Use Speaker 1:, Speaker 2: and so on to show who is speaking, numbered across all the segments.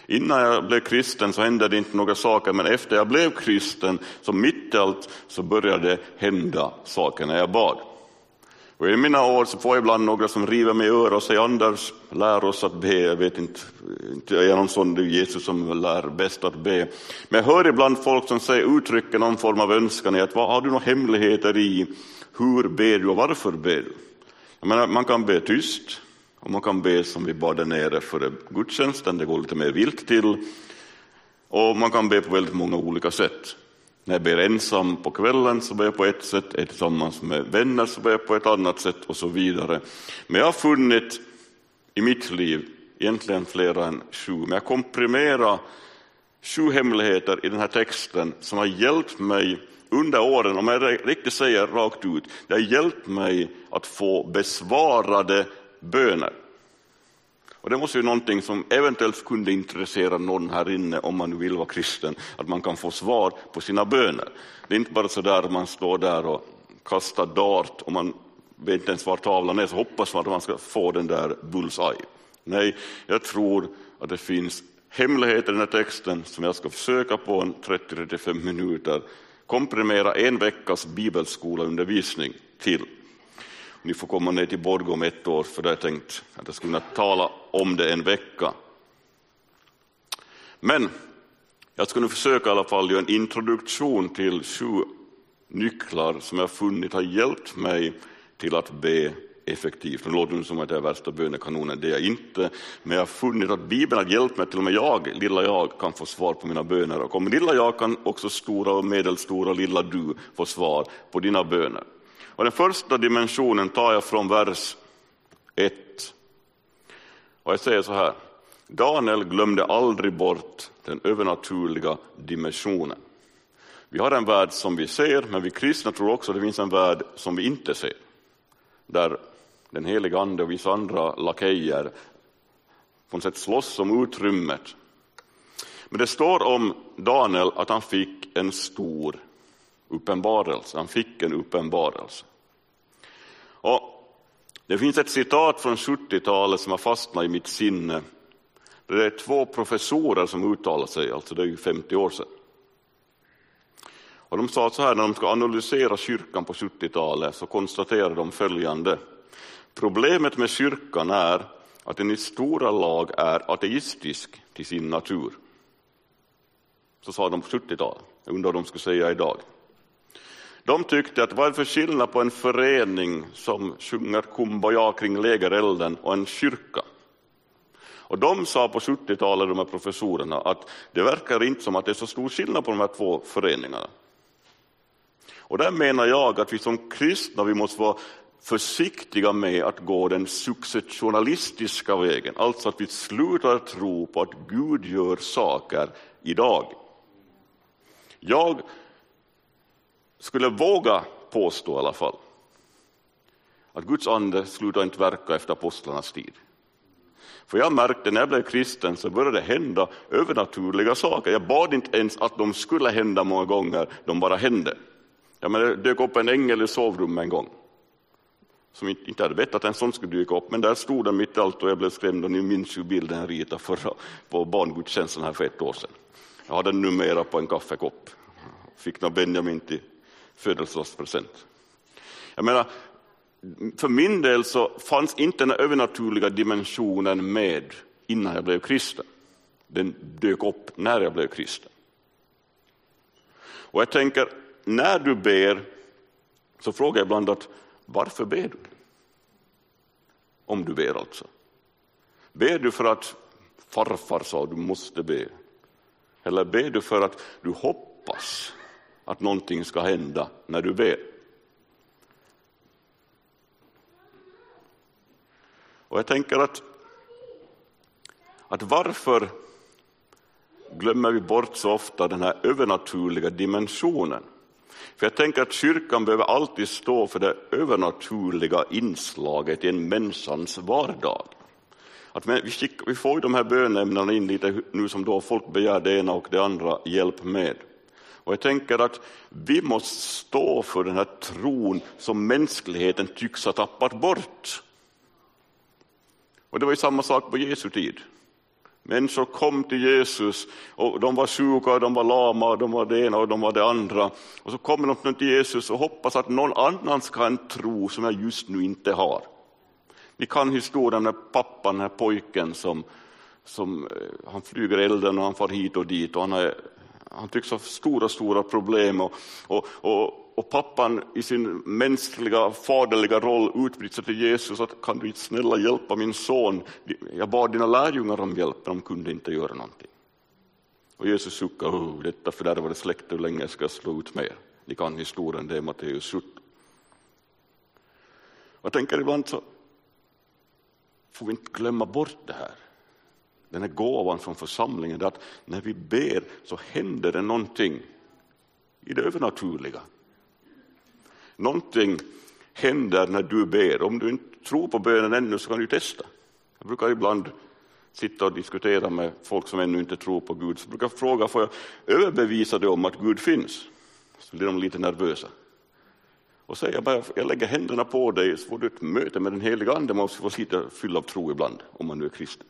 Speaker 1: Innan jag blev kristen så hände det inte några saker, men efter jag blev kristen så mitt i allt så började hända saker när jag bad. Och i mina år så får jag ibland några som river mig i örat och säger: Anders, lär oss att be. Jag vet inte jag är någon sån, det är Jesus som lär bäst att be. Men jag hör ibland folk som säger, uttrycker någon form av önskan i att har du några hemligheter i hur ber du och varför ber du? Jag menar, man kan be tyst och man kan be som vi bad där nere för gudstjänsten, det går lite mer vilt till. Och man kan be på väldigt många olika sätt. När jag ber ensam på kvällen så ber jag på ett sätt, tillsammans med vänner så ber jag på ett annat sätt och så vidare. Men jag har funnit i mitt liv egentligen flera än 7. Men jag komprimerar 7 hemligheter i den här texten som har hjälpt mig under åren, om jag riktigt säger rakt ut, det har hjälpt mig att få besvarade böner. Och det måste ju någonting som eventuellt kunde intressera någon här inne om man vill vara kristen, att man kan få svar på sina böner. Det är inte bara så där man står där och kastar dart och man vet inte ens var tavlan är, så hoppas man att man ska få den där bullseye. Nej, jag tror att det finns hemligheter i den här texten som jag ska försöka på en 30-35 minuter komprimera en veckas bibelskolaundervisning till. Ni får komma ner till Borgå om 1 år, för det jag tänkt att jag skulle kunna tala om det en vecka. Men jag skulle försöka i alla fall göra en introduktion till 7 nycklar som jag funnit har hjälpt mig till att be effektivt. Det låter som att det är värsta bönekanonen, det är jag inte. Men jag har funnit att Bibeln har hjälpt mig, till och med lilla jag kan få svar på mina böner. Och om lilla jag kan också stora och medelstora lilla du få svar på dina böner. Och den första dimensionen tar jag från vers 1. Och jag säger så här: Daniel glömde aldrig bort den övernaturliga dimensionen. Vi har en värld som vi ser, men vi kristna tror också att det finns en värld som vi inte ser. Där den heliga ande och vissa andra lakejer på något sätt slåss om utrymmet. Men det står om Daniel att han fick en stor uppenbarelse. Han fick en uppenbarelse. Och det finns ett citat från 70-talet som har fastnat i mitt sinne. Det är 2 professorer som uttalar sig, alltså det är ju 50 år sedan. Och de sa så här, när de ska analysera kyrkan på 70-talet så konstaterar de följande: problemet med kyrkan är att den i stora lag är ateistisk till sin natur. Så sa de på 70-talet. Jag undrar vad de skulle säga idag. De tyckte att vad är för skillnad på en förening som sjunger kumbaya kring lägerelden och en kyrka? Och de sa på 70-talet, de här professorerna, att det verkar inte som att det är så stor skillnad på de här 2 föreningarna. Och där menar jag att vi som kristna, vi måste vara försiktiga med att gå den successionalistiska vägen. Alltså att vi slutar tro på att Gud gör saker idag. Jag skulle våga påstå i alla fall att Guds ande slutar inte verka efter apostlarnas tid. För jag märkte när jag blev kristen så började det hända övernaturliga saker. Jag bad inte ens att de skulle hända många gånger, de bara hände. Det dök upp en ängel i sovrummet en gång som inte hade vett att en sån skulle dyka upp, men där stod den mitt i allt och jag blev skrämd. Och ni minns ju bilden jag ritade på barngudstjänsten här för 1 år sedan. Jag hade den numera på en kaffekopp. Fick någon Benjamin till födelsedagspresent. Jag menar, för min del så fanns inte den övernaturliga dimensionen med innan jag blev kristen. Den dök upp när jag blev kristen. Och jag tänker, när du ber så frågar jag ibland att varför ber du? Om du ber alltså. Ber du för att farfar sa du måste be? Eller ber du för att du hoppas att någonting ska hända när du ber? Och jag tänker att varför glömmer vi bort så ofta den här övernaturliga dimensionen? För jag tänker att kyrkan behöver alltid stå för det övernaturliga inslaget i en människans vardag. Att vi får ju de här bönämnena in lite nu som då folk begär det ena och det andra hjälp med. Och jag tänker att vi måste stå för den här tron som mänskligheten tycks ha tappat bort. Och det var ju samma sak på Jesu tid. Människor kom till Jesus och de var sjuka, de var lama, de var det ena och de var det andra. Och så kommer de till Jesus och hoppas att någon annan ska ha en tro som jag just nu inte har. Ni kan historien med pappan, den här pojken som han flyger elden och han far hit och dit. Och han tycks ha stora problem och pappan i sin mänskliga, faderliga roll utbrister sig till Jesus att kan du inte snälla hjälpa min son? Jag bad dina lärjungar om hjälp, de kunde inte göra någonting. Och Jesus suckar, detta fördärvade släkte, hur länge ska jag slå ut mer? Ni kan historien, det är Matteus 17. Jag tänker ibland så får vi inte glömma bort det här. Den här gåvan från församlingen, det att när vi ber så händer det någonting i det övernaturliga. Någonting händer när du ber. Om du inte tror på bönen ännu så kan du testa. Jag brukar ibland sitta och diskutera med folk som ännu inte tror på Gud. Så brukar jag fråga, får jag överbevisa dig om att Gud finns? Så blir de lite nervösa. Och säger jag lägger händerna på dig så får du ett möte med den heliga ande. Man måste få lite fyll av tro ibland om man nu är kristen.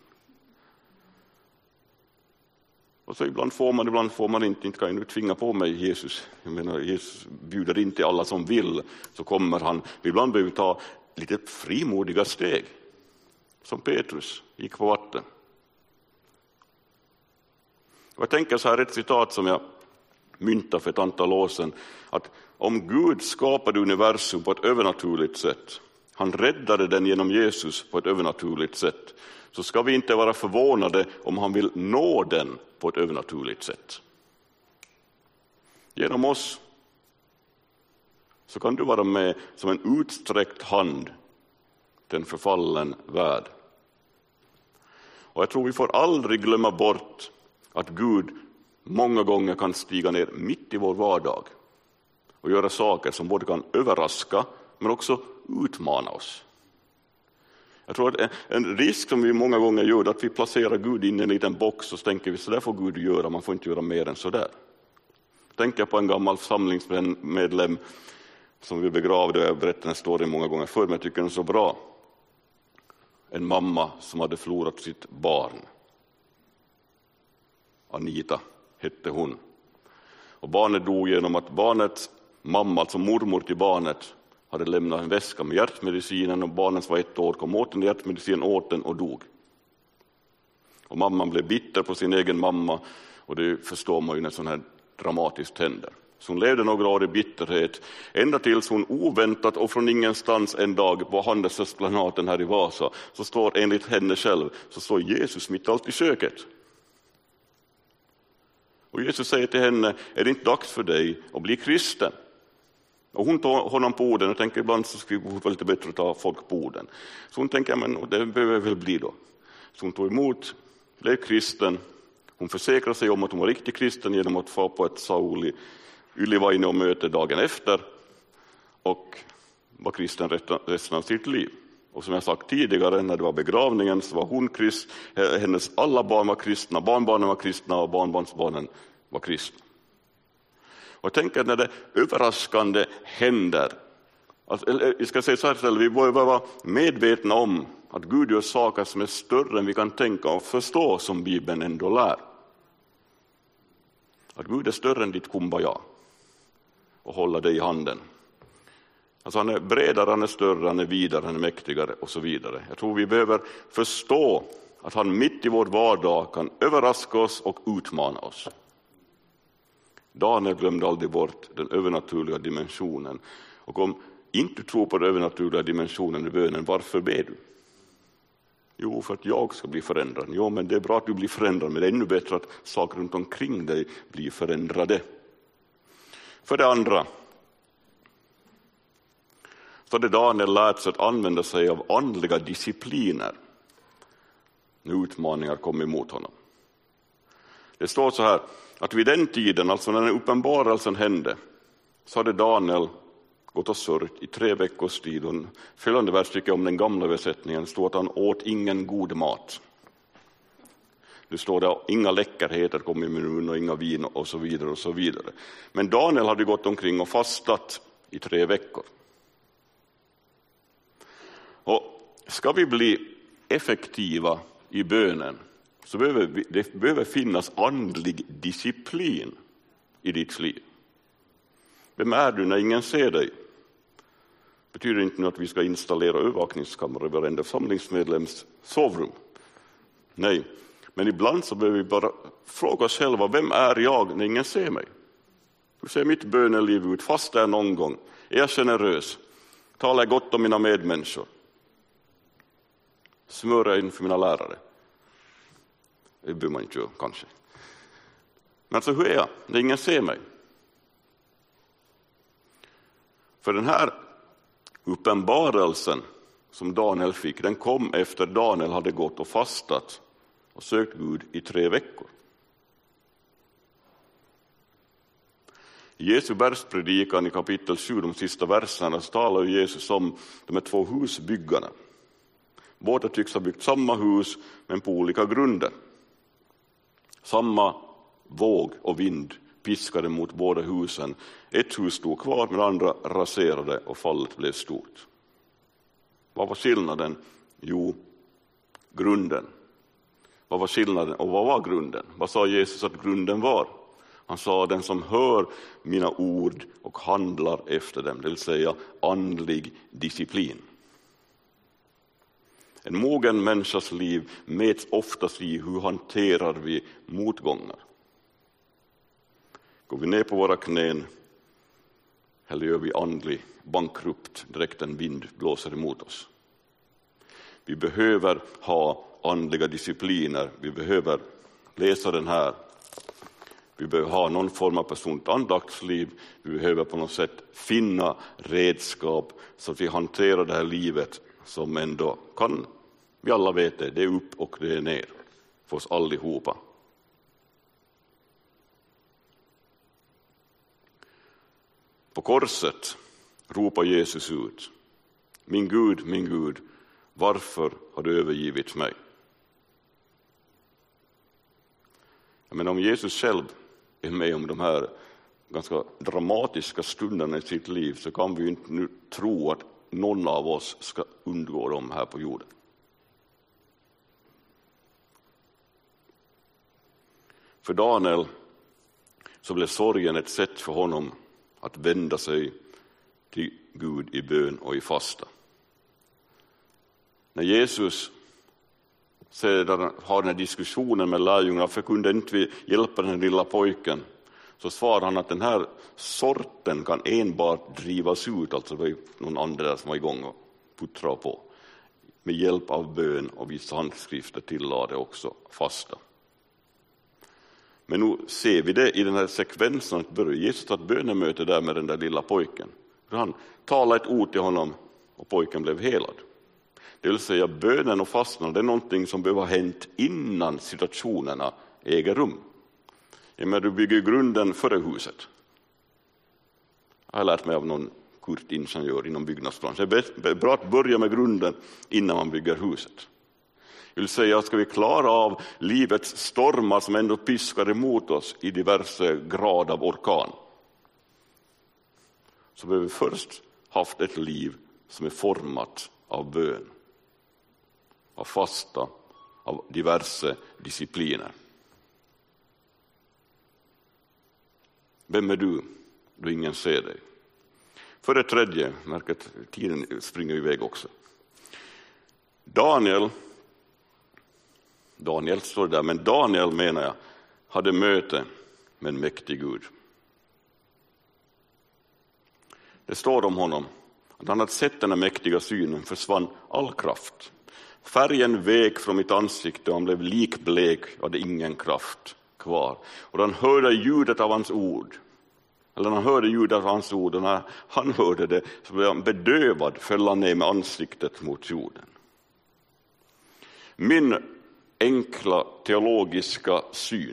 Speaker 1: Och så ibland får man inte. Inte kan ju tvinga på mig Jesus. Jag menar, Jesus bjuder in till alla som vill. Så kommer han. Ibland behöver vi ta lite frimodiga steg. Som Petrus gick på vatten. Och jag tänker så här ett citat som jag myntade för ett antal år sedan. Att om Gud skapade universum på ett övernaturligt sätt. Han räddade den genom Jesus på ett övernaturligt sätt. Så ska vi inte vara förvånade om han vill nå den på ett övernaturligt sätt. Genom oss så kan du vara med som en utsträckt hand till en förfallen värld. Och jag tror vi får aldrig glömma bort att Gud många gånger kan stiga ner mitt i vår vardag och göra saker som både kan överraska men också utmana oss. Jag tror att en risk som vi många gånger gör är att vi placerar Gud in i en liten box och så tänker vi så där får Gud göra, man får inte göra mer än så där. Tänker på en gammal samlingsmedlem som vi begravde, jag berättade den storyn många gånger förr men jag tycker den är så bra. En mamma som hade förlorat sitt barn. Anita hette hon. Och barnet dog genom att barnets mamma, alltså mormor till barnet, hade lämnat en väska med hjärtmedicinen och barnet var 1 år, kom åt den hjärtmedicinen, åt den och dog. Och mamman blev bitter på sin egen mamma och det förstår man ju när sånt här dramatiskt händer. Så hon levde några år i bitterhet ända tills hon oväntat och från ingenstans en dag på Handelsesplanaten här i Vasa så står enligt henne själv så står Jesus mitt allt i köket. Och Jesus säger till henne, är det inte dags för dig att bli kristen? Och hon tar honom på orden och tänker ibland så skulle det vara lite bättre att ta folk på orden. Så hon tänker, men det behöver väl bli då. Så hon tog emot, blev kristen. Hon försäkrade sig om att hon var riktigt kristen genom att få på ett Sauli Ylivaine och möte dagen efter. Och var kristen resten av sitt liv. Och som jag sagt tidigare, när det var begravningen så var hon kristen. Hennes alla barn var kristna, barnbarnen var kristna och barnbarnsbarnen var kristna. Och jag tänker att när det överraskande händer, jag ska säga så här, vi bör vara medvetna om att Gud gör saker som är större än vi kan tänka och förstå som Bibeln ändå lär. Att Gud är större än ditt kumbaya och håller dig i handen. Alltså han är bredare, han är större, han är vidare, han är mäktigare och så vidare. Jag tror vi behöver förstå att han mitt i vår vardag kan överraska oss och utmana oss. Daniel glömde aldrig bort den övernaturliga dimensionen. Och om inte tror på den övernaturliga dimensionen i bönen, varför ber du? Jo, för att jag ska bli förändrad. Jo, men det är bra att du blir förändrad, men det är ännu bättre att saker runt omkring dig blir förändrade. För det andra så hade Daniel lärt sig att använda sig av andliga discipliner när utmaningar kom emot honom. Det står så här, att vid den tiden, alltså när den uppenbarelsen hände, så hade Daniel gått och sörjt i 3 veckors tid. Och följande versstycke om den gamla översättningen står att han åt ingen god mat. Det står där inga läckerheter kom i mun och inga vin och så vidare och så vidare. Men Daniel hade gått omkring och fastat i 3 veckor. Och ska vi bli effektiva i bönen så det behöver finnas andlig disciplin i ditt liv. Vem är du när ingen ser dig? Betyder inte att vi ska installera övervakningskameror i varenda församlingsmedlems sovrum. Nej, men ibland så behöver vi bara fråga oss själva, vem är jag när ingen ser mig? Hur ser mitt böneliv ut? Fast är någon gång. Är jag generös? Talar jag gott om mina medmänniskor? Smörar jag inför mina lärare? Det behöver man inte göra kanske. Men alltså, hur är jag när ingen ser mig? För den här uppenbarelsen som Daniel fick, den kom efter Daniel hade gått och fastat och sökt Gud i 3 veckor. I Jesu bergspredikan i kapitel 7, de sista verserna, så talar Jesus om de här 2 husbyggarna. Båda tycks ha byggt samma hus, men på olika grunder. Samma våg och vind piskade mot båda husen. Ett hus stod kvar, men andra raserade och fallet blev stort. Vad var skillnaden? Jo, grunden. Vad var skillnaden och vad var grunden? Vad sa Jesus att grunden var? Han sa, den som hör mina ord och handlar efter dem, det vill säga andlig disciplin. En mogen människas liv mäts oftast i hur hanterar vi motgångar. Går vi ner på våra knän eller gör vi andlig bankrupt direkt en vind blåser emot oss? Vi behöver ha andliga discipliner. Vi behöver läsa den här. Vi behöver ha någon form av personligt andaktsliv. Vi behöver på något sätt finna redskap så att vi hanterar det här livet som ändå kan, vi alla vet det är upp och det är ner för oss allihopa. På korset ropar Jesus ut, min Gud, varför har du övergivit mig? Men om Jesus själv är med om de här ganska dramatiska stunderna i sitt liv, så kan vi inte nu tro att någon av oss ska undgå dem här på jorden. För Daniel så blev sorgen ett sätt för honom att vända sig till Gud i bön och i fasta. När Jesus sedan har den här diskussionen med lärjungarna, för kunde inte vi hjälpa den här lilla pojken, så svarar han att den här sorten kan enbart drivas ut, alltså det var ju någon annan där som var igång och puttrade på, med hjälp av bön, och vissa handskrifter tillade också fasta. Men nu ser vi det i den här sekvensen att börjar Jesus att bönemöte där med den där lilla pojken. Han talade ett ord till honom och pojken blev helad. Det vill säga bönen och fastan, det är någonting som behöver ha hänt innan situationerna äger rum. Men du bygger grunden före huset. Jag har lärt mig av någon kurtingenjör inom byggnadsbranschen. Det är bra att börja med grunden innan man bygger huset. Det vill säga, ska vi klara av livets stormar som ändå piskar emot oss i diverse grad av orkan, så behöver vi först haft ett liv som är format av bön, av fasta, av diverse discipliner. Vem är du då ingen ser dig? För det tredje, märker att tiden springer iväg också. Daniel står där, men Daniel menar jag hade möte med en mäktig Gud. Det står om honom att han hade sett den här mäktiga synen, försvann all kraft. Färgen vek från mitt ansikte och han blev likblek och hade ingen kraft kvar. Och han hörde ljudet av hans ord. Eller han hörde ljudet av hans ord, och när han hörde det så blev han bedövad, föll han ner med ansiktet mot jorden. Min enkla teologiska syn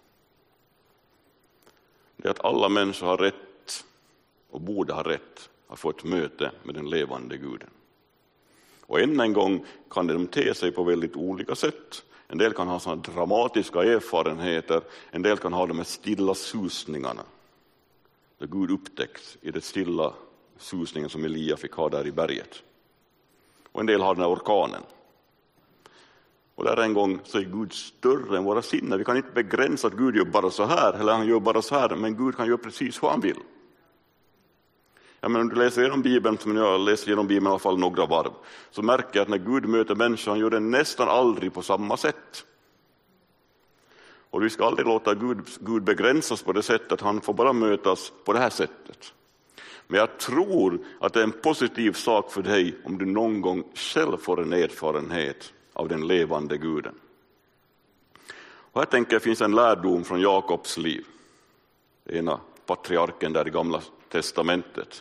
Speaker 1: är att alla människor har rätt och borde ha rätt att få ett möte med den levande Guden. Och än en gång kan de te sig på väldigt olika sätt. En del kan ha sådana dramatiska erfarenheter, en del kan ha de här stilla susningarna. Där Gud upptäcks i det stilla susningen som Elia fick ha där i berget. Och en del har den här orkanen. Och där en gång så är Gud större än våra sinnen. Vi kan inte begränsa att Gud gör bara så här eller han gör bara så här, men Gud kan göra precis vad han vill. Ja, men om du läser genom Bibeln, som jag läser genom Bibeln i alla fall några varv, så märker jag att när Gud möter människan gör det nästan aldrig på samma sätt. Och vi ska aldrig låta Gud begränsas på det sättet, han får bara mötas på det här sättet. Men jag tror att det är en positiv sak för dig om du någon gång själv får en erfarenhet av den levande Guden. Och här tänker jag finns en lärdom från Jakobs liv. Ena patriarken där i Gamla testamentet.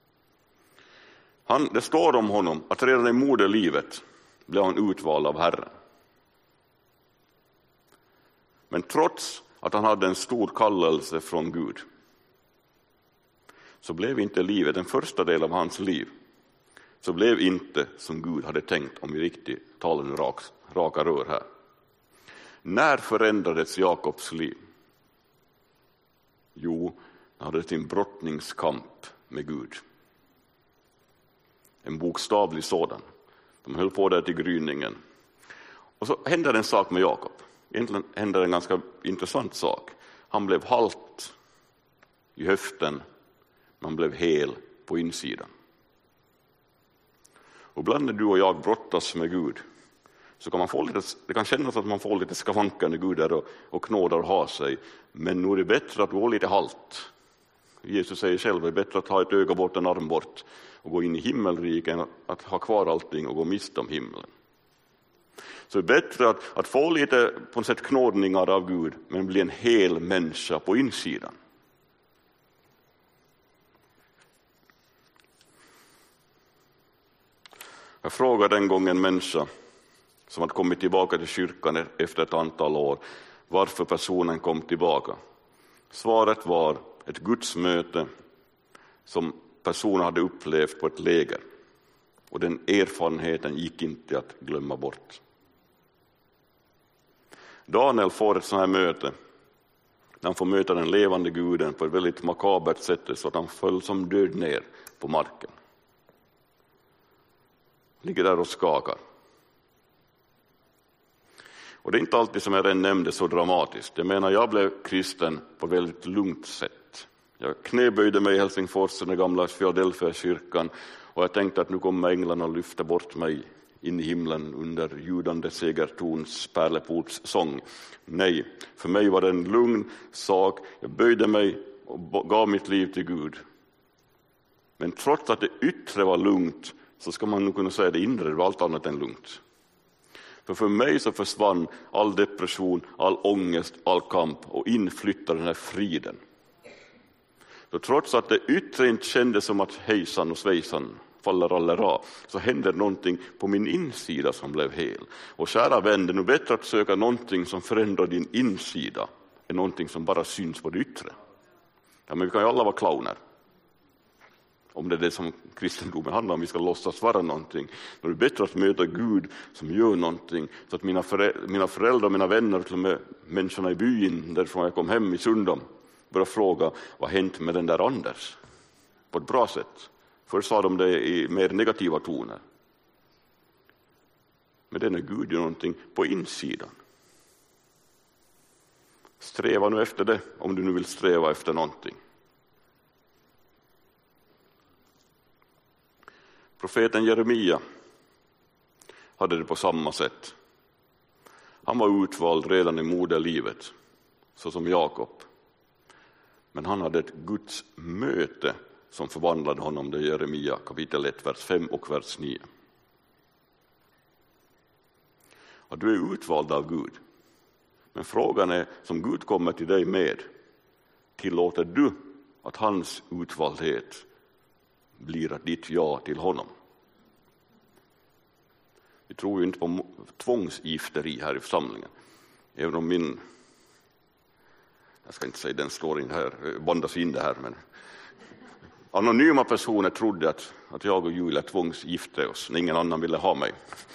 Speaker 1: Det står om honom att redan i moderlivet blev han utvald av Herren. Men trots att han hade en stor kallelse från Gud så blev inte livet, den första delen av hans liv, så blev inte som Gud hade tänkt, om vi riktigt talar nu raka rör här. När förändrades Jakobs liv? Jo, han hade sin brottningskamp med Gud. En bokstavlig sådan. De höll på där till gryningen. Och så hände en sak med Jakob. Egentligen hände en ganska intressant sak. Han blev halt i höften, men han blev hel på insidan. Och ibland när du och jag brottas med Gud så kan det kan kännas att man får lite skavanker när Gud är och knådar och har sig. Men nu är det bättre att gå lite halt. Jesus säger själv att det är bättre att ha ett öga bort, en arm bort och gå in i himmelriket än att ha kvar allting och gå miste om himlen. Så det är bättre att få lite på något sätt knådningar av Gud, men bli en hel människa på insidan. Jag frågade en gång en människa som hade kommit tillbaka till kyrkan efter ett antal år varför personen kom tillbaka. Svaret var ett gudsmöte som personen hade upplevt på ett läger. Och den erfarenheten gick inte att glömma bort. Daniel får ett sådant här möte. Han får möta den levande Guden på ett väldigt makabert sätt så att han föll som död ner på marken. Ligger där och skakar. Och det är inte alltid, som jag redan nämnde, så dramatiskt. Jag menar, jag blev kristen på väldigt lugnt sätt. Jag knäböjde mig i Helsingfors, den gamla Philadelphia-kyrkan, och jag tänkte att nu kommer änglarna och lyfta bort mig in i himlen under ljudande segertons pärleports sång. Nej, för mig var det en lugn sak. Jag böjde mig och gav mitt liv till Gud. Men trots att det yttre var lugnt så ska man nog kunna säga att det inre var allt annat än lugnt. För mig så försvann all depression, all ångest, all kamp och inflyttade den här friden. Så trots att det yttre inte kändes som att hejsan och svejsan faller allera, så hände någonting på min insida som blev hel. Och kära vän, det är nog bättre att söka någonting som förändrar din insida än någonting som bara syns på det yttre. Ja, men vi kan ju alla vara clowner. Om det är det som kristendomen handlar om, vi ska låtsas vara någonting. Då är det bättre att möta Gud som gör någonting. Så att mina föräldrar, mina vänner, till och med människorna i byn därifrån jag kom hem i Sundom, börjar fråga, vad hänt med den där Anders? På ett bra sätt. Först sa de det i mer negativa toner. Men det är när Gud gör någonting på insidan. Sträva nu efter det, om du nu vill sträva efter någonting. Profeten Jeremia hade det på samma sätt. Han var utvald redan i moderlivet, så som Jakob. Men han hade ett Guds möte som förvandlade honom, det är Jeremia kapitel 1, vers 5 och vers 9. Och du är utvald av Gud. Men frågan är, som Gud kommer till dig med, tillåter du att hans utvaldhet blir ditt ja till honom? Vi tror ju inte på tvångsgifteri här i församlingen. Även om jag ska inte säga den slår in här, bandas in det här, men anonyma personer trodde att jag och Julia tvångsgifte oss när ingen annan ville ha mig.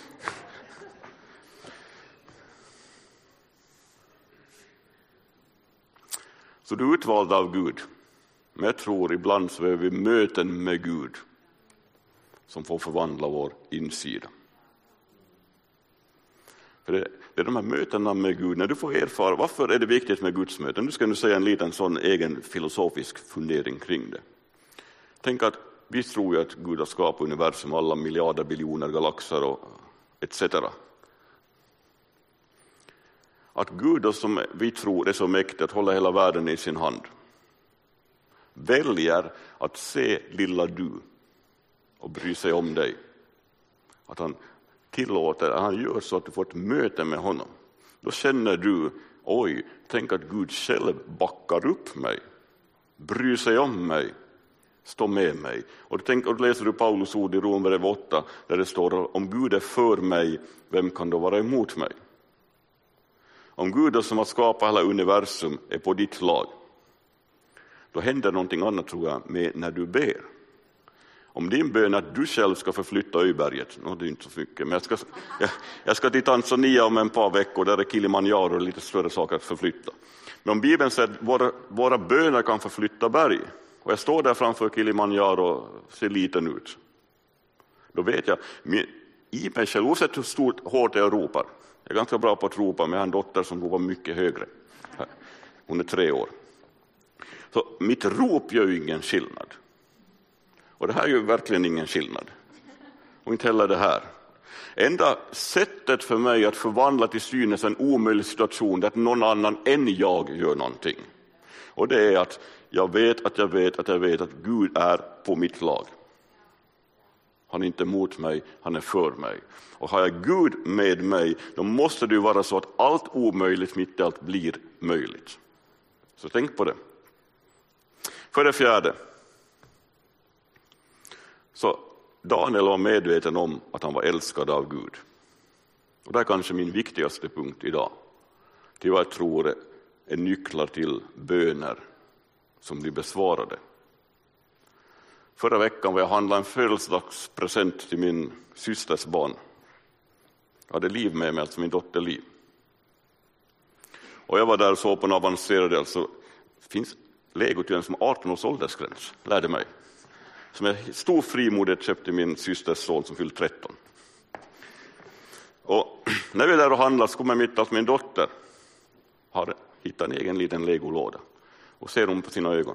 Speaker 1: Så du är utvald av Gud. Men jag tror ibland så är vi möten med Gud som får förvandla vår insida. För det är de här mötena med Gud. När du får erfara, varför är det viktigt med Guds möten? Nu ska du säga en liten sån egen filosofisk fundering kring det. Tänk att vi tror ju att Gud har skapat universum, alla miljarder, biljoner galaxer och etc. Att Gud då, som vi tror är så mäktig att hålla hela världen i sin hand, väljer att se lilla du och bry sig om dig. Att han tillåter, han gör så att du får ett möte med honom. Då känner du, oj, tänk att Gud själv backar upp mig, bryr sig om mig, står med mig. Och då läser du Paulus ord i Romarbrevet 8 där det står, om Gud är för mig, vem kan då vara emot mig? Om Gud som har skapat hela universum är på ditt lag, då händer någonting annat, tror jag, med när du ber. Om din bön är att du själv ska förflytta Öberget, det är inte så mycket, men jag ska till Tanzania om ett par veckor, där är Kilimanjaro och lite större saker att förflytta. Men om Bibeln säger att våra böner kan förflytta berg, och jag står där framför Kilimanjaro och ser liten ut, då vet jag, i mig själv, oavsett hur stort hårt jag ropar, jag är ganska bra på att ropa, men jag har en dotter som ropar mycket högre. Hon är 3 år. Så mitt rop gör ju ingen skillnad. Och det här är ju verkligen ingen skillnad. Och inte heller det här. Enda sättet för mig att förvandla till synes en omöjlig situation, det är att någon annan än jag gör någonting. Och det är att jag vet att Gud är på mitt lag. Han är inte mot mig, han är för mig. Och har jag Gud med mig, då måste det ju vara så att allt omöjligt mitt i allt blir möjligt. Så tänk på det. För det fjärde. Så Daniel var medveten om att han var älskad av Gud. Och det är kanske min viktigaste punkt idag. Till vad jag tror är nycklar till böner som blir besvarade. Förra veckan var jag handlade en födelsedagspresent till min systers barn. Jag hade Liv med mig, alltså min dotter Liv. Och jag var där och så på en avancerad del, så finns Lego till en som 18 års åldersgräns, lärde mig. Som jag stor frimodigt köpte min systers son som fyllt 13. Och när vi är där och handlar så kommer mitt att min dotter har hittat en egen liten legolåda. Och ser hon på sina ögon.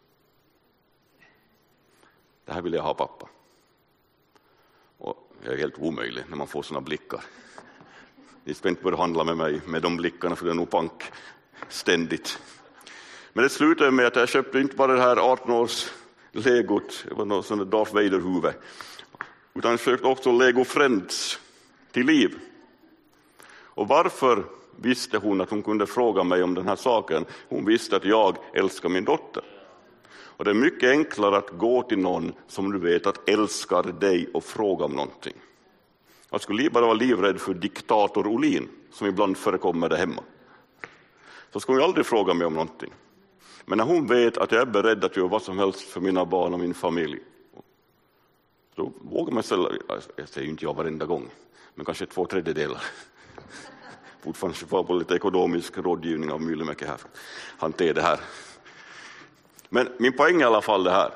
Speaker 1: Det här vill jag ha, pappa. Och jag är helt omöjlig när man får såna blickar. Ni ska inte börja handla med mig med de blickarna, för det är nog pank ständigt. Men det slutade med att jag köpte inte bara det här 18-års legot, det var något sånt där Darth Vader-huvud, utan jag köpte också Lego Friends till Liv. Och varför visste hon att hon kunde fråga mig om den här saken? Hon visste att jag älskar min dotter. Och det är mycket enklare att gå till någon som du vet att älskar dig och fråga om någonting. Jag skulle bara vara livrädd för diktator Olin, som ibland förekommer där hemma. Så skulle hon aldrig fråga mig om någonting. Men när hon vet att jag är beredd att göra vad som helst för mina barn och min familj, då vågar man ställa, jag säger ju inte jag varenda gång, men kanske 2/3. Fortfarande får på lite ekonomisk rådgivning av Myllymäki här. Hantera det här. Men min poäng är i alla fall det här.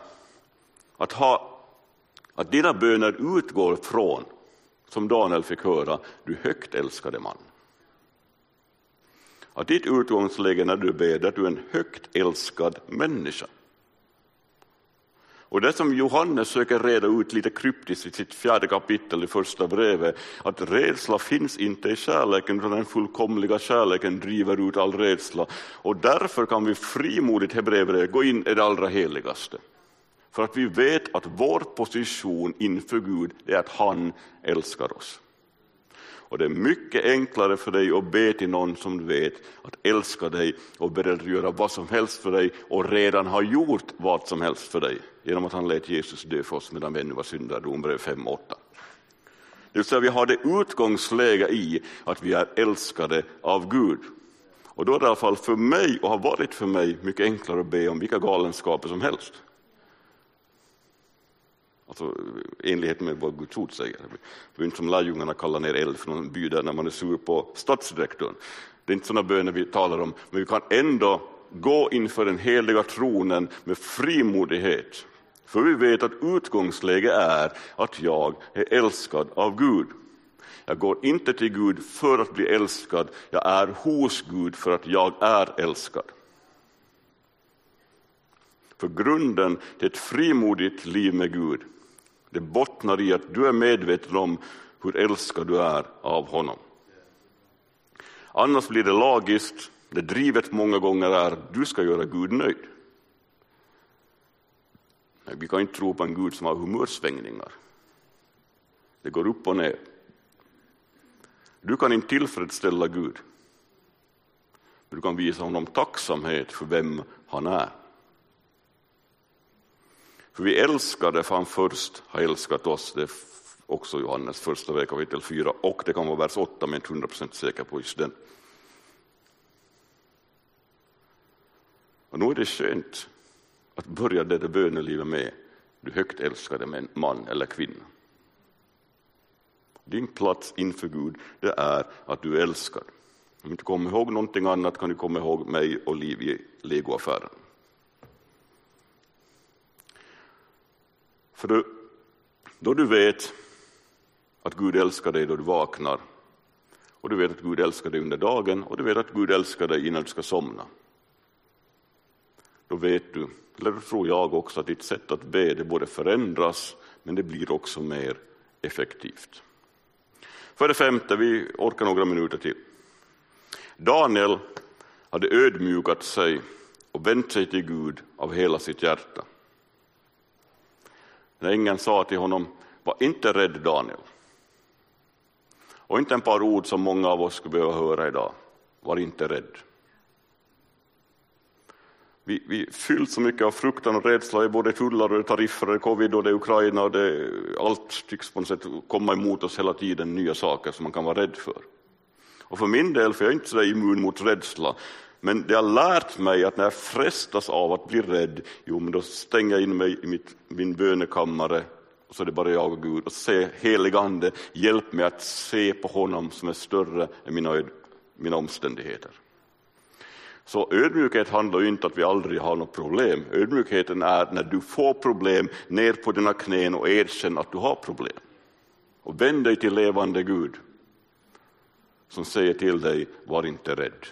Speaker 1: Att dina böner utgår från, som Daniel fick höra, du högt älskade man. Att ditt utgångsläge när du ber, att du är en högt älskad människa. Och det som Johannes söker reda ut lite kryptiskt i sitt 4:e kapitel i första brevet, att rädsla finns inte i kärleken, utan den fullkomliga kärleken driver ut all rädsla. Och därför kan vi frimodigt, Hebreerbrevet, gå in i det allra heligaste. För att vi vet att vår position inför Gud är att han älskar oss. Och det är mycket enklare för dig att be till någon som du vet att älska dig och beredd att göra vad som helst för dig och redan har gjort vad som helst för dig genom att han lät Jesus dö för oss medan vi ännu var syndare, Romarbrevet 5:8. Det vill säga vi har det utgångsläge i att vi är älskade av Gud. Och då är det i alla fall för mig och har varit för mig mycket enklare att be om vilka galenskaper som helst. Alltså enlighet med vad Guds ord säger. Det är inte som lärjungarna kallar ner eld från en by där när man är sur på stadsdirektorn. Det är inte sådana böner vi talar om. Men vi kan ändå gå inför den heliga tronen med frimodighet. För vi vet att utgångsläge är att jag är älskad av Gud. Jag går inte till Gud för att bli älskad. Jag är hos Gud för att jag är älskad. För grunden till ett frimodigt liv med Gud, det bottnar i att du är medveten om hur älskad du är av honom. Annars blir det lagiskt. Det drivet många gånger är att du ska göra Gud nöjd. Nej, vi kan inte tro på en Gud som har humörsvängningar. Det går upp och ner. Du kan inte tillfredsställa Gud. Men du kan visa honom tacksamhet för vem han är. För vi älskar det för han först har älskat oss. Det är också Johannes första brev kapitel 4. Och det kan vara vers 8, men 100% säker på just den. Och nu är det skönt att börja det bönelivet med du högt älskade man eller kvinna. Din plats inför Gud, det är att du älskar. Om du inte kommer ihåg någonting annat kan du komma ihåg mig och Liv i Legoaffären. För då du vet att Gud älskar dig då du vaknar, och du vet att Gud älskar dig under dagen, och du vet att Gud älskar dig innan du ska somna. Då vet du, eller då tror jag också, att ditt sätt att be det både förändras, men det blir också mer effektivt. För det femte, vi orkar några minuter till. Daniel hade ödmjukat sig och vänt sig till Gud av hela sitt hjärta. När ängeln sa till honom, var inte rädd Daniel. Och inte en par ord som många av oss skulle behöva höra idag. Var inte rädd. Vi fylls så mycket av fruktan och rädsla i både tullar och tariffer och covid och det Ukraina och allt tycks på något sätt komma emot oss hela tiden, nya saker som man kan vara rädd för. Och för min del, för jag är inte så immun mot rädsla, men det har lärt mig att när jag frestas av att bli rädd, men då stänger jag in mig i min bönekammare och så är det bara jag och Gud och säger helig ande, hjälp mig att se på honom som är större än mina omständigheter. Så ödmjukhet handlar ju inte att vi aldrig har något problem. Ödmjukheten är när du får problem, ner på dina knän och erkänner att du har problem. Och vänd dig till levande Gud som säger till dig, var inte rädd.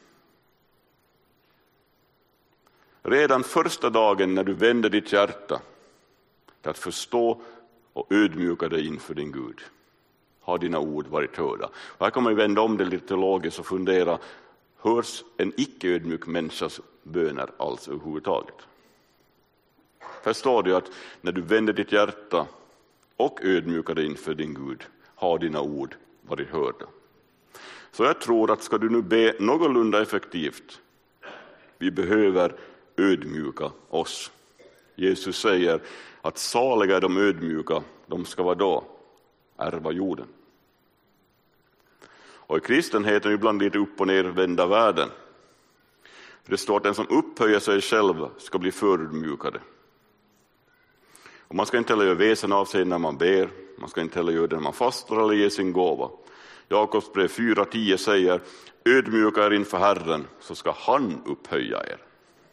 Speaker 1: Redan första dagen när du vänder ditt hjärta till att förstå och ödmjuka dig inför din Gud, har dina ord varit hörda. Och här kan man ju vända om det lite teologiskt och fundera, hörs en icke-ödmjuk människas böner alls överhuvudtaget? Förstår du att när du vänder ditt hjärta och ödmjukar dig inför din Gud, har dina ord varit hörda? Så jag tror att ska du nu be någorlunda effektivt, vi behöver ödmjuka oss. Jesus säger att saliga är de ödmjuka, de ska vara då ärva jorden. Och i kristenheten är ibland lite upp och ner vända världen. Det står att den som upphöjer sig själv ska bli förödmjukade. Och man ska inte heller göra väsen av sig när man ber. Man ska inte heller göra det när man fastar eller ger sin gåva. Jakobs brev 4:10 säger, ödmjuka er inför Herren så ska han upphöja er.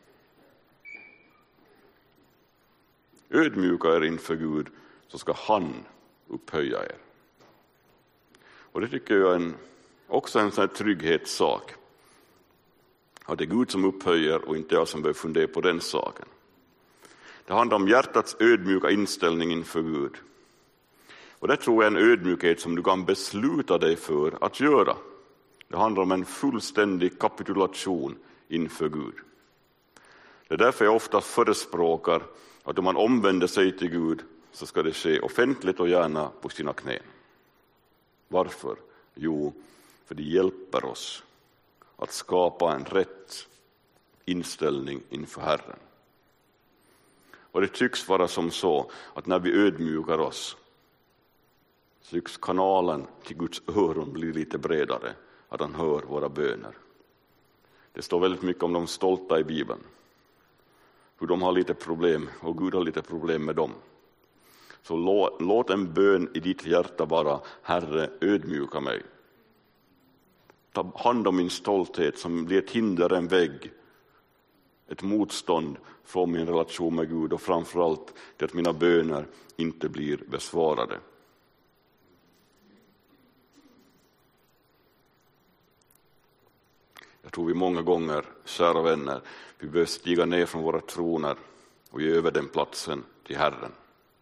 Speaker 1: Ödmjuka er inför Gud så ska han upphöja er. Och det tycker jag är också en sån här trygghetssak. Att det är Gud som upphöjer och inte jag som behöver fundera på den saken. Det handlar om hjärtats ödmjuka inställning inför Gud. Och det tror jag är en ödmjukhet som du kan besluta dig för att göra. Det handlar om en fullständig kapitulation inför Gud. Det är därför jag ofta förespråkar att om man omvänder sig till Gud så ska det ske offentligt och gärna på sina knän. Varför? Jo, för det hjälper oss att skapa en rätt inställning inför Herren. Och det tycks vara som så att när vi ödmjukar oss så tycks kanalen till Guds öron bli lite bredare, att han hör våra böner. Det står väldigt mycket om de stolta i Bibeln. Hur de har lite problem och Gud har lite problem med dem. Så låt en bön i ditt hjärta vara, Herre, ödmjuka mig. Ta hand om min stolthet som blir ett hinder, en vägg, ett motstånd från min relation med Gud och framförallt det att mina böner inte blir besvarade. Jag tror vi många gånger, kära vänner, vi behöver stiga ner från våra troner och ge över den platsen till Herren.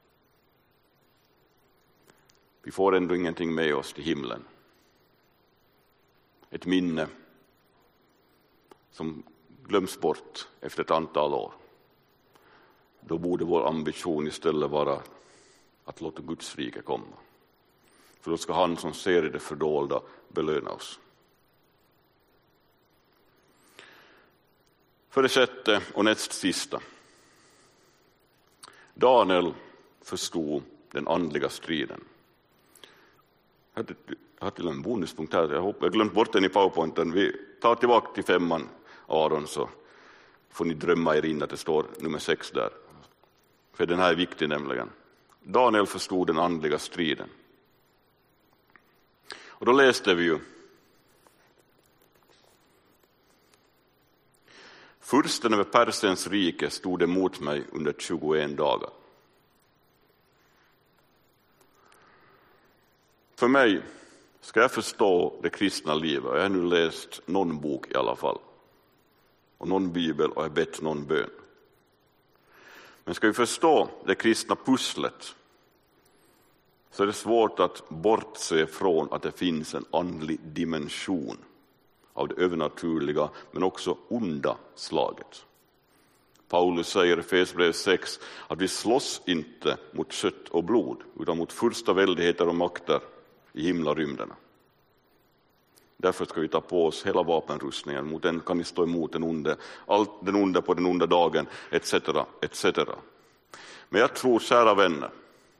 Speaker 1: Vi får ändå ingenting med oss till himlen. Ett minne som glöms bort efter ett antal år. Då borde vår ambition istället vara att låta Guds rike komma. För då ska han som ser i det fördolda belöna oss. För det sjätte och näst sista. Daniel förstod den andliga striden. Jag har till en bonuspunkt här. Jag har glömt bort den i PowerPointen. Vi tar tillbaka till 5 Aron, så får ni drömma er in att det står nummer 6 där. För den här är viktig nämligen. Daniel förstod den andliga striden. Och då läste vi ju: fursten över Persiens rike stod emot mig under 21 dagar. För mig, ska jag förstå det kristna livet, jag har nu läst någon bok i alla fall, och någon bibel, och jag har bett någon bön. Men ska vi förstå det kristna pusslet, så är det svårt att bortse från att det finns en andlig dimension av det övernaturliga, men också onda slaget. Paulus säger i Efesierbrevet 6 att vi slåss inte mot kött och blod, utan mot första väldigheter och makter i himlarymderna. Därför ska vi ta på oss hela vapenrustningen. Mot den kan vi stå emot den onde, allt den onda på den onda dagen, etc. etc. Men jag tror, kära vänner,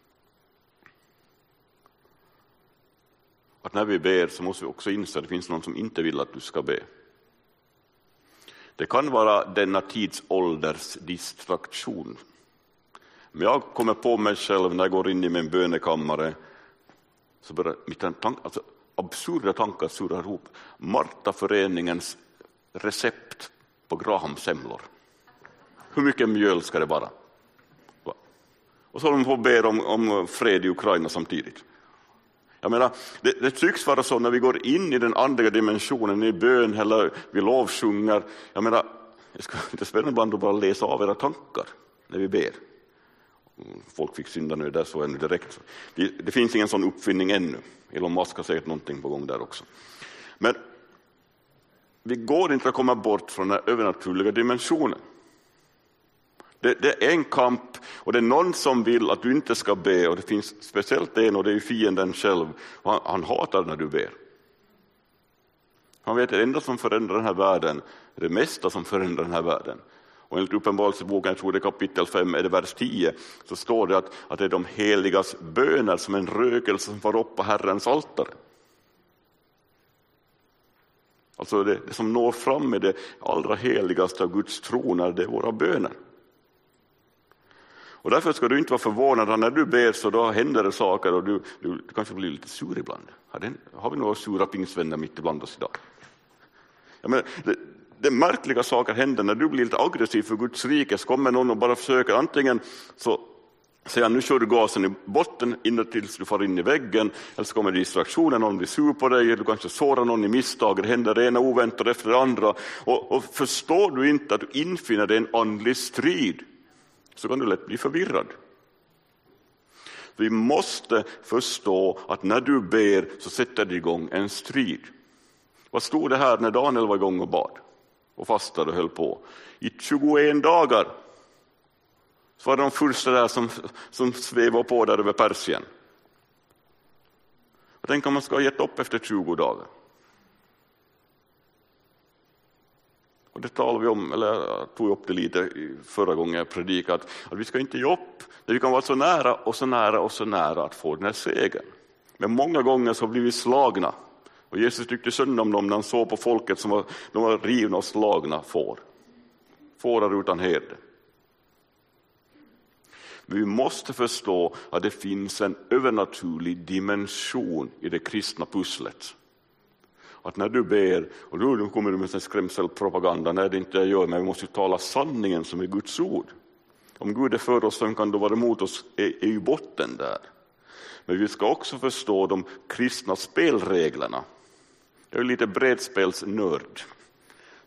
Speaker 1: att när vi ber så måste vi också inse att det finns någon som inte vill att du ska be. Det kan vara denna tidsålders distraktion. Men jag kommer på mig själv när jag går in i min bönekammare, så börjar absurda tankar surrar ihop. Martaföreningens recept på Graham-semlor. Hur mycket mjöl ska det vara? Och så håller de på och ber om fred i Ukraina samtidigt. Jag menar, det tycks vara så när vi går in i den andliga dimensionen i bön eller vi lovsjunger. Jag menar, det ska inte spela ibland att bara läsa av era tankar när vi ber. Folk fick synda nu där, så ännu direkt. Det finns ingen sån uppfinning ännu. Elon Musk har säkert någonting på gång där också. Men vi går inte att komma bort från den övernaturliga dimensionen. Det är en kamp, och det är någon som vill att du inte ska be, och det finns speciellt en, och det är ju fienden själv. Han hatar när du ber. Han vet att det enda som förändrar den här världen är det mesta som förändrar den här världen. Och enligt Uppenbarelseboken, jag tror det är kapitel 5, är det vers 10, så står det att det är de heligas böner som en rökelse som får upp på Herrens altare. Alltså det som når fram med det allra heligaste av Guds troner, det är våra böner. Och därför ska du inte vara förvånad när du ber, så då händer det saker och du kanske blir lite sur ibland. Har vi några sura pingsvänner mitt ibland oss idag? Ja, men det märkliga saker händer när du blir lite aggressiv för Guds rike. Så kommer någon och bara försöker, antingen så säger nu kör du gasen i botten innan tills du får in i väggen, eller så kommer distraktionen, någon blir sur på dig, du kanske sårar någon i misstag, det händer det ena oväntat efter det andra. Och förstår du inte att du infinner dig en andlig strid, så kan du lätt bli förvirrad. Vi måste förstå att när du ber så sätter det igång en strid. Vad stod det här när Daniel var igång och bad och fastade och höll på? I 21 dagar så var det de första där som svävade på där över Persien. Och tänk om man ska ha gett upp efter 20 dagar. Och det talar vi om, eller jag tog upp det lite förra gången jag predikade, att vi ska inte ge upp. Vi kan vara så nära och så nära och så nära att få den här segern. Men många gånger så blir vi slagna. Och Jesus tyckte synd om dem när han såg på folket som de var rivna och slagna fårar utan herde. Vi måste förstå att det finns en övernaturlig dimension i det kristna pusslet. Att när du ber, och då kommer du med en skrämselpropaganda, nej det inte jag gör, men vi måste tala sanningen som är Guds ord. Om Gud är för oss, vem kan då vara emot oss, är ju botten där. Men vi ska också förstå de kristna spelreglerna. Jag är lite brädspelsnörd.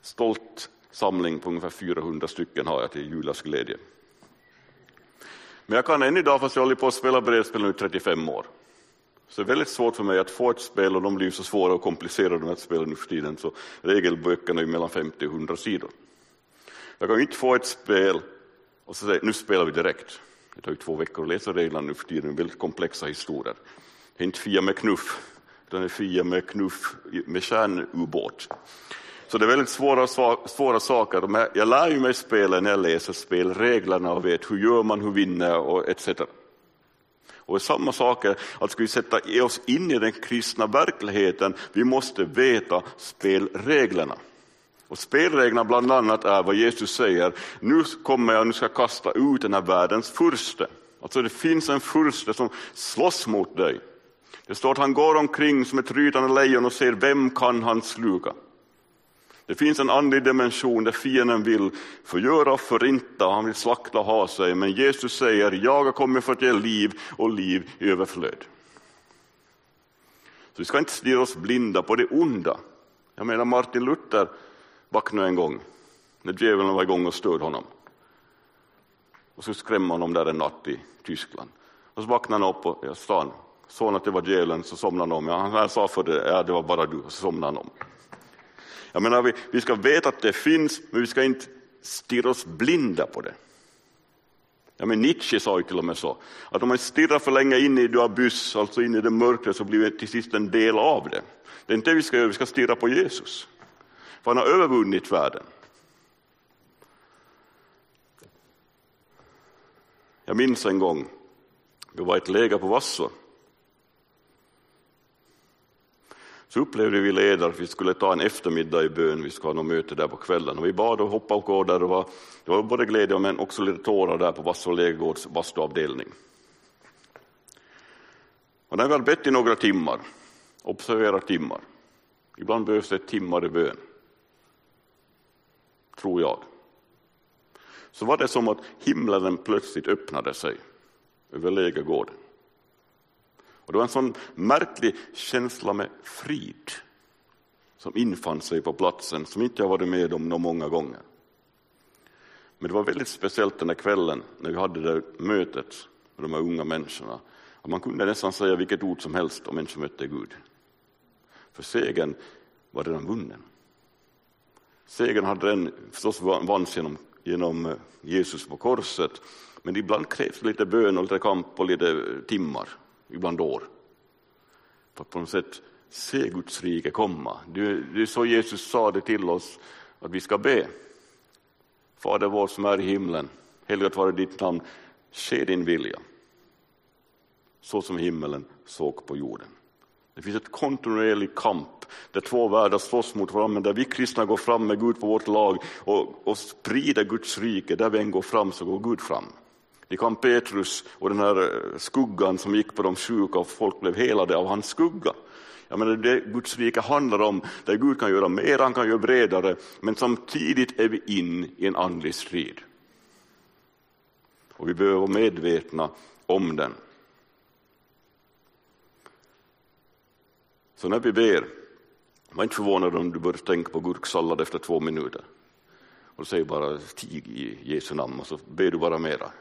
Speaker 1: stolt samling på ungefär 400 stycken har jag till Julas glädje. Men jag kan än idag, fast jag håller på att spela brädspel nu i 35 år. Så det är väldigt svårt för mig att få ett spel, och de blir så svåra och komplicerade att spela nu för tiden. Så regelböckerna är mellan 50 och 100 sidor. Jag kan inte få ett spel och så säga, nu spelar vi direkt. Det tar ju 2 veckor att läsa reglerna nu för tiden, det är väldigt komplexa historier. Det är inte Fia med knuff, utan det är Fia med knuff med kärnubåt. Så det är väldigt svåra saker. Men jag lär ju mig spela när jag läser spelreglerna och vet hur gör man, hur vinner och etc. Och samma saker, att ska vi sätta oss in i den kristna verkligheten, vi måste veta spelreglerna. Och spelreglerna bland annat är vad Jesus säger, nu kommer jag, nu ska jag kasta ut den här världens furste. Alltså det finns en furste som slåss mot dig. Det står att han går omkring som ett rytande lejon och ser vem kan han sluka. Det finns en andlig dimension där fienden vill förgöra och förinta, han vill slakta och ha sig. Men Jesus säger, jag har kommit för att ge liv och liv i överflöd. Så vi ska inte stirra oss blinda på det onda. Jag menar Martin Luther vaknade en gång när djävulen var igång och störde honom. Och så skrämde honom där en natt i Tyskland. Och så vaknade han upp och stan. Såg att det var djävulen, så somnade han om. Ja, han sa för det, ja, det var bara du, och så somnade han om. Jag menar, vi ska veta att det finns, men vi ska inte stirra oss blinda på det. Ja, men Nietzsche sa ju till och med så, att om man stirrar för länge in i det abyss, alltså in i det mörkret, så blir det till sist en del av det. Det är inte det vi ska göra, vi ska stirra på Jesus. För han har övervunnit världen. Jag minns en gång, det var ett läger på Vasså. Så upplevde vi ledare att vi skulle ta en eftermiddag i bön, vi skulle ha något möte där på kvällen. Och vi bad och hoppade och gå där, det var både glädje men också lite tårar där på Vasså lägergårds bastuavdelning. Och när vi hade bett i några timmar, observera timmar. Ibland behövs det timmar i bön, tror jag. Så var det som att himlen plötsligt öppnade sig över lägergården. Och det var en sån märklig känsla med frid som infann sig på platsen, som inte jag varit med om många gånger. Men det var väldigt speciellt den här kvällen när vi hade det mötet med de här unga människorna. Och man kunde nästan säga vilket ord som helst om människor mötte Gud. För segern var redan vunnen. Segern hade den förstås vanns genom Jesus på korset. Men ibland krävs lite bön och lite kamp och lite timmar. Ibland år. För att på något sätt se Guds rike komma. Det är så Jesus sa det till oss att vi ska be. Fader vår som är i himlen, helgat vare ditt namn, ske din vilja. Så som himmelen såg på jorden. Det finns ett kontinuerlig kamp där 2 världar slåss mot varandra, där vi kristna går fram med Gud på vårt lag och sprider Guds rike. Där vi än går fram så går Gud fram. Det kan Petrus och den här skuggan som gick på de sjuka och folk blev helade av hans skugga. Jag menar, det Guds rike handlar om, där Gud kan göra mer, han kan göra bredare, men samtidigt är vi in i en andlig strid. Och vi behöver vara medvetna om den. Så när vi ber, var inte förvånad om du börjar tänka på gurksallad efter 2 minuter. Och säger bara tig i Jesu namn och så ber du bara mera.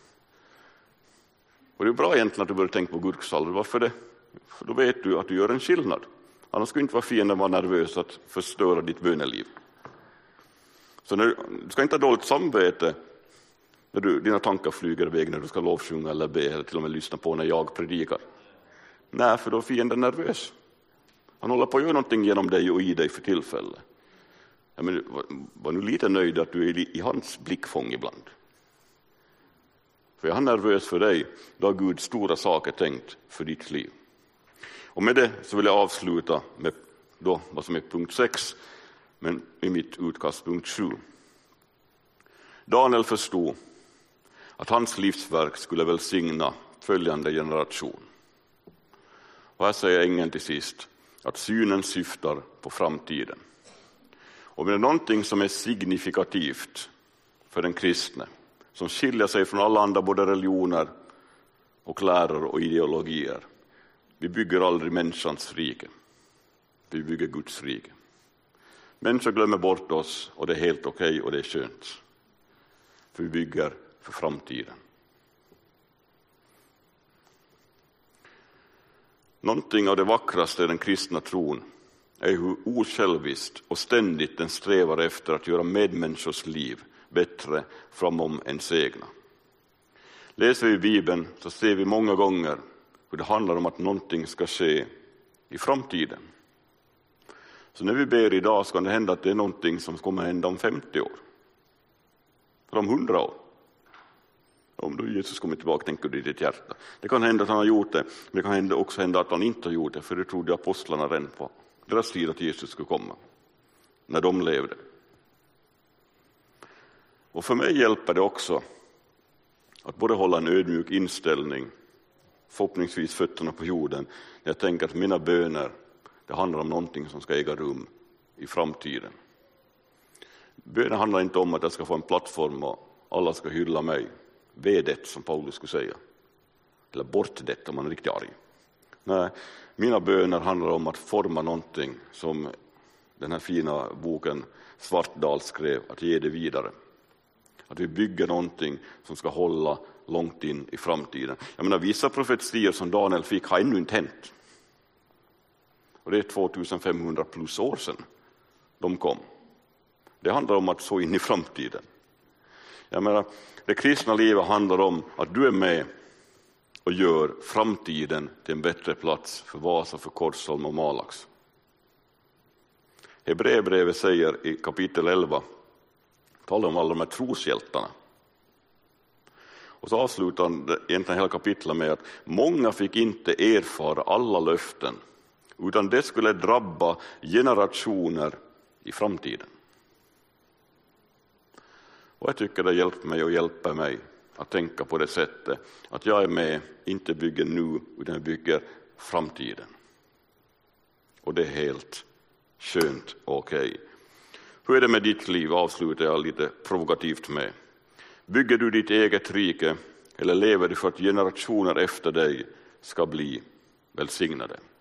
Speaker 1: Och det är bra egentligen att du börjar tänka på gurksallad. Varför det? För då vet du att du gör en skillnad. Annars skulle inte vara fienden vara nervös att förstöra ditt böneliv. Så du ska inte ha dåligt samvete när dina tankar flyger iväg när du ska lovsjunga eller be eller till och med lyssna på när jag predikar. Nej, för då är fienden nervös. Han håller på att göra någonting genom dig och i dig för tillfälle. Ja, men var nu lite nöjd att du är i hans blickfång ibland. För är han nervös för dig, då har Gud stora saker tänkt för ditt liv. Och med det så vill jag avsluta med då vad som är punkt 6, men i mitt utkast punkt 7. Daniel förstod att hans livsverk skulle välsigna följande generation. Och här säger ängeln till sist att synen syftar på framtiden. Och det är någonting som är signifikativt för den kristne, som skiljer sig från alla andra både religioner och läror och ideologier. Vi bygger aldrig människans rike. Vi bygger Guds rike. Människor glömmer bort oss och det är helt okej och det är skönt. För vi bygger för framtiden. Någonting av det vackraste i den kristna tron är hur osjälviskt och ständigt den strävar efter att göra medmänniskors liv bättre framom ens egna. Läser vi i Bibeln så ser vi många gånger hur det handlar om att någonting ska ske i framtiden. Så när vi ber idag så kan det hända att det är någonting som kommer hända om 50 år. Eller om 100 år. Om då Jesus kommer tillbaka, tänker du i ditt hjärta. Det kan hända att han har gjort det, men det kan också hända att han inte har gjort det. För det trodde apostlarna redan på deras tid att Jesus skulle komma. När de levde. Och för mig hjälper det också att både hålla en ödmjuk inställning, förhoppningsvis fötterna på jorden, när jag tänker att mina böner, det handlar om någonting som ska äga rum i framtiden. Bönen handlar inte om att jag ska få en plattform och alla ska hylla mig. Vedet, som Paulus skulle säga. Eller bort det om man är riktigt arg. Nej, mina böner handlar om att forma någonting som den här fina boken Svartdal skrev, att ge det vidare. Att vi bygger någonting som ska hålla långt in i framtiden. Jag menar, vissa profetier som Daniel fick har ännu inte hänt. Och det är 2500 plus år sedan de kom. Det handlar om att så in i framtiden. Jag menar, det kristna livet handlar om att du är med och gör framtiden till en bättre plats för Vasa, för Korsholm och Malax. Hebreerbrevet säger i kapitel 11, talar om alla de här troshjältarna. Och så avslutar han egentligen hela kapitlet med att många fick inte erfara alla löften, utan det skulle drabba generationer i framtiden. Och jag tycker det hjälper mig att tänka på det sättet att jag är med, inte bygger nu utan jag bygger framtiden. Och det är helt skönt och okej. Hur är det med ditt liv, avslutar jag lite provokativt med. Bygger du ditt eget rike eller lever du för att generationer efter dig ska bli välsignade?